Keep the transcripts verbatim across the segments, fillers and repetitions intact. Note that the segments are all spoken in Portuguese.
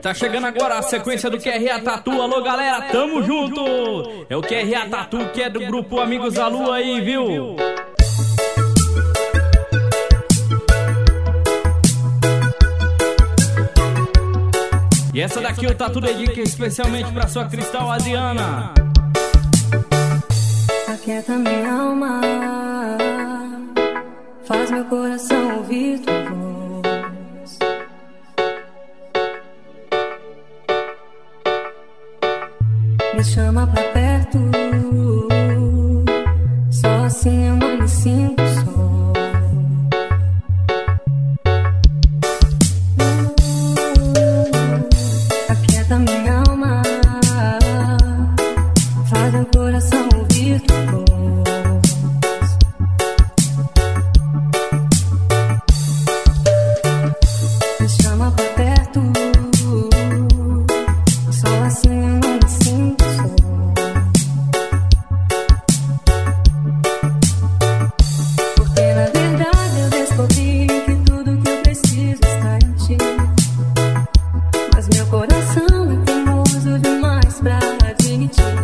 Tá chegando agora a sequência do Q R A Tatu. Alô galera, tamo junto! É o Q R A Tatu que é do grupo Amigos da Lua aí, viu? E essa daqui o Tatu dedica especialmente pra sua Cristal Adriana. Aquieta minha alma, faz meu coração ouvir tua voz. Me chama pra perto, só assim eu não me sinto só. Aquieta minha alma, faz meu coração ouvir tua voz. Me chama pra perto, só assim eu não me sinto só. Porque na verdade eu descobri que tudo que eu preciso está em ti. Mas meu coração é teimoso demais pra admitir.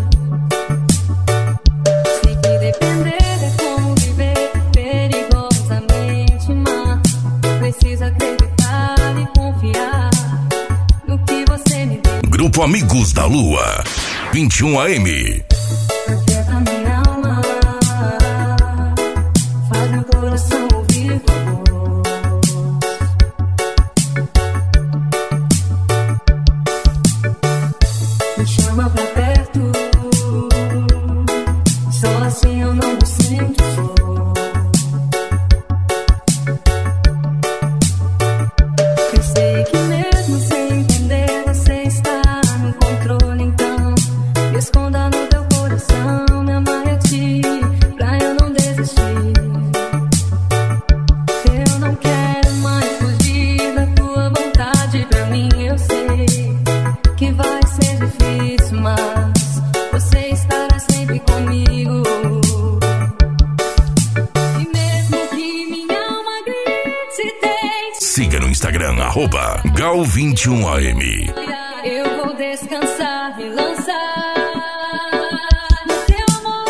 Sei que depender é como viver perigosamente, mas preciso acreditar e confiar no que você me deu. Grupo Amigos da Lua, vinte e um A M. Aquieta minha alma, faz meu coração ouvir tua voz. Me chama pra perto, só assim eu não me sinto só. Eu sei que mesmo sem entender você está no controle, então me esconda no teu coração, me amarre a ti, pra eu não desistir. Eu não quero mais fugir da tua vontade, pra mim eu sei que vai ser difícil, mas você estará sempre comigo. E mesmo que minha alma grite e tente, Siga no Instagram, arroba Gal vinte e um A M. eu vou descansar, me lançar no teu amor,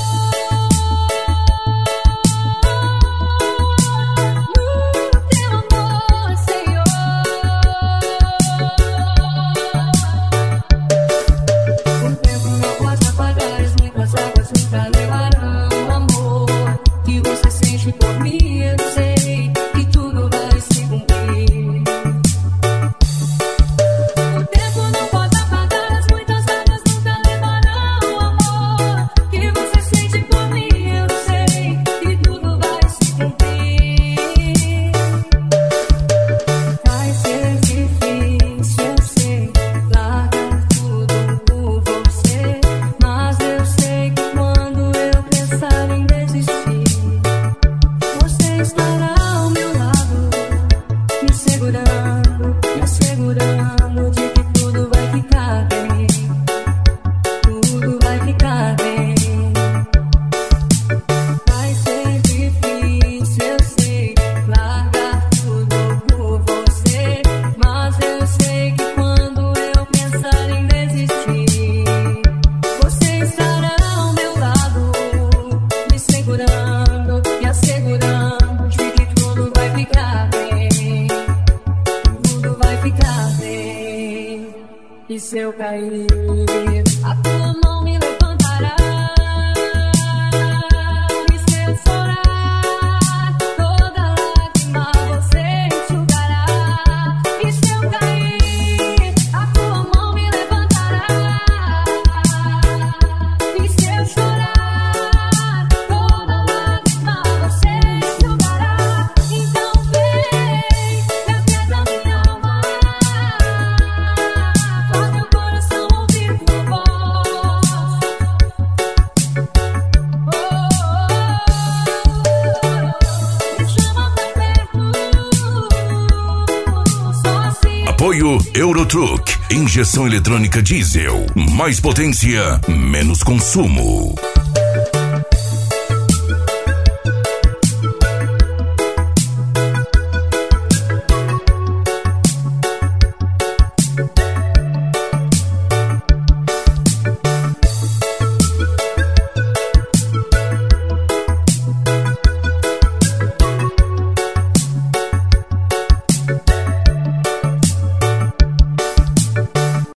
no teu amor, Senhor. O tempo não pode apagar as muitas águas, nunca levarão o amor que você sente por mim. Eu sei que tudo vai se cumprir. O tempo não pode apagar as muitas águas, nunca levarão o amor que você sente por mim. Eu sei que tudo vai se cumprir. Vai ser difícil, eu sei, largar tudo por você, mas eu sei que quando eu pensar em desistir, você estará ao meu lado, me segurando, me assegurando de que tudo vai ficar bem, tudo vai ficar bem. Vai ser difícil, eu sei, largar tudo por você, mas eu sei que quando eu pensar em desistir, você estará ao meu lado, me segurando, me assegurando de que tudo vai ficar bem, tudo vai ficar bem. E se eu cair, a tua mão me levantará. E se eu chorar, toda lágrima você enxugará. E se eu cair, a tua mão me levantará. E se eu chorar, toda lágrima você enxugará. Então vem, me aquieta minha alma, faz meu coração ouvir tua voz. Oh, me chama pra perto, só assim. Apoio Eurotruck, injeção eletrônica diesel, mais potência, menos consumo.